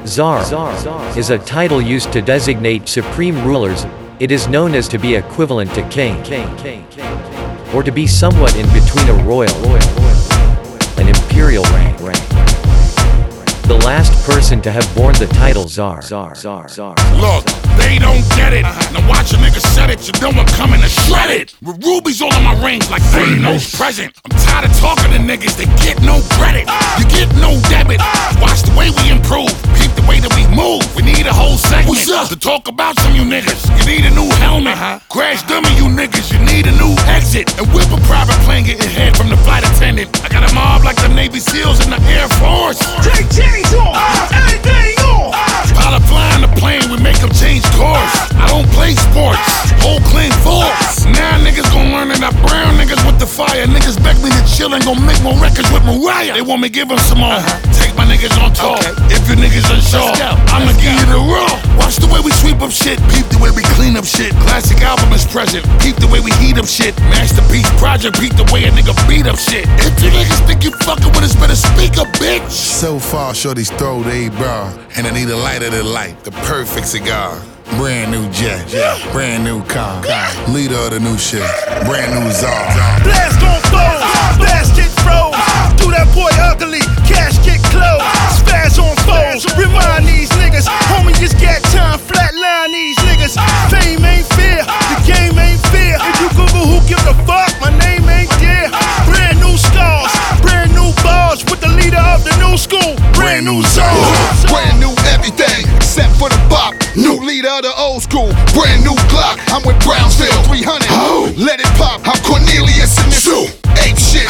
Czar is a title used to designate supreme rulers. It is known as to be equivalent to king, or to be somewhat in between a royal and imperial rank. The last person to have borne the title Czar. Look, they don't get it. Now watch a nigga set it. You know I'm coming to shred it. With rubies all on my rings like Thanos present. I'm tired of talking to niggas that get no credit. You get no debit. Watch the way we improve. Peep the way that we move. We need a whole segment to talk about some you niggas. You need a new helmet. Crash dummy you niggas. You need a new exit. And whip a private plane getting head from the flight attendant. I got a mob like the Navy SEALs in the Air Force. Chains on, everything on. Pilot flying the plane, we make them change course. I don't play sports, whole clean force. Now niggas gon' learn that I brown niggas with the fire. Niggas beg me to chill and gon' make more records with Mariah. They want me give them some more. Take my niggas on tour. If you niggas unsure, I'ma give you the raw. Watch the way we sweep up shit, peep the way we clean up shit. Classic album is present, peep the way we heat up shit. Masterpiece project, peep the way a nigga beat up shit. If you niggas think you fucking with us, better speak up, bitch. So far, shorties throw they bra, and I need a lighter to light, the perfect cigar. Brand new jet, brand new car, leader of the new shit, brand new czar. Blast on foes, basket froze. Do that boy ugly, cash get closed. Spaz on foes, remind these niggas. Homie just got time, flatline these niggas. Fame ain't fair, the game ain't fair. If you Google who gives a fuck, my name ain't there. Brand new scars, brand new bars. With the leader of the new school, brand new czar. Brand new everything, except for the bop. New leader of the old school, brand new Glock. I'm with Brownsville 300. Let it pop. I'm Cornelius in this ape shit.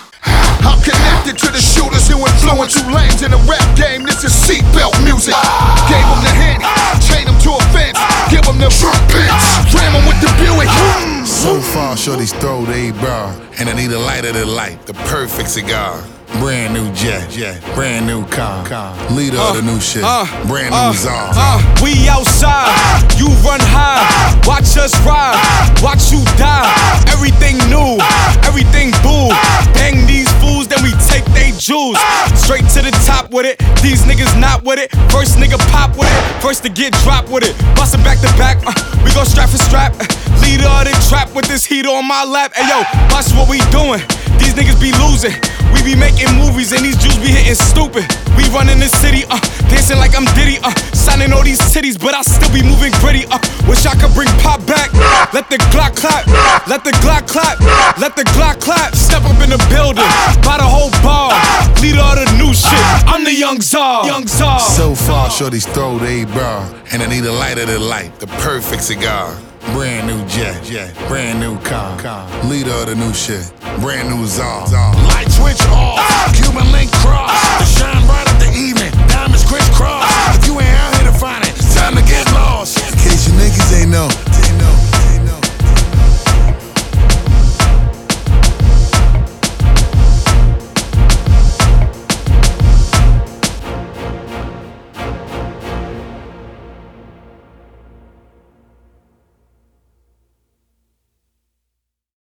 I'm connected to the shooters who influence you lames in the rap game. This is seatbelt music. Gave them the hint, chain them to a fence, give them the pitch, ram them with the Buick. So far, shorties throw they bra, and I need a lighter to light, the perfect cigar. Brand new jet, brand new car, leader of the new shit, brand new czar. We outside, you run high, watch us ride, watch you die. Everything new, everything boo. Bang these fools, then we take they jewels. Straight to the top with it, these niggas not with it. First nigga pop with it, first to get dropped with it. Bustin' back to back, we go strap for strap. Leader of the trap with this heat on my lap. Hey yo, watch what we doing, these niggas be losing. We be making movies and these Jews be hitting stupid. We running the city, dancing like I'm Diddy, signing all these titties, but I still be moving gritty. Wish I could bring pop back. Let the Glock clap, let the Glock clap, let the Glock clap. Step up in the building, buy the whole bar. Leader of the new shit, I'm the young czar. So far, shorties throw they bra, and I need a lighter to light, the perfect cigar. Brand new jet, brand new car, leader of the new shit, brand new czar. Light switch off, Cuban link cross. The shine bright of the evening, diamonds crisscross. If you ain't out here to find it,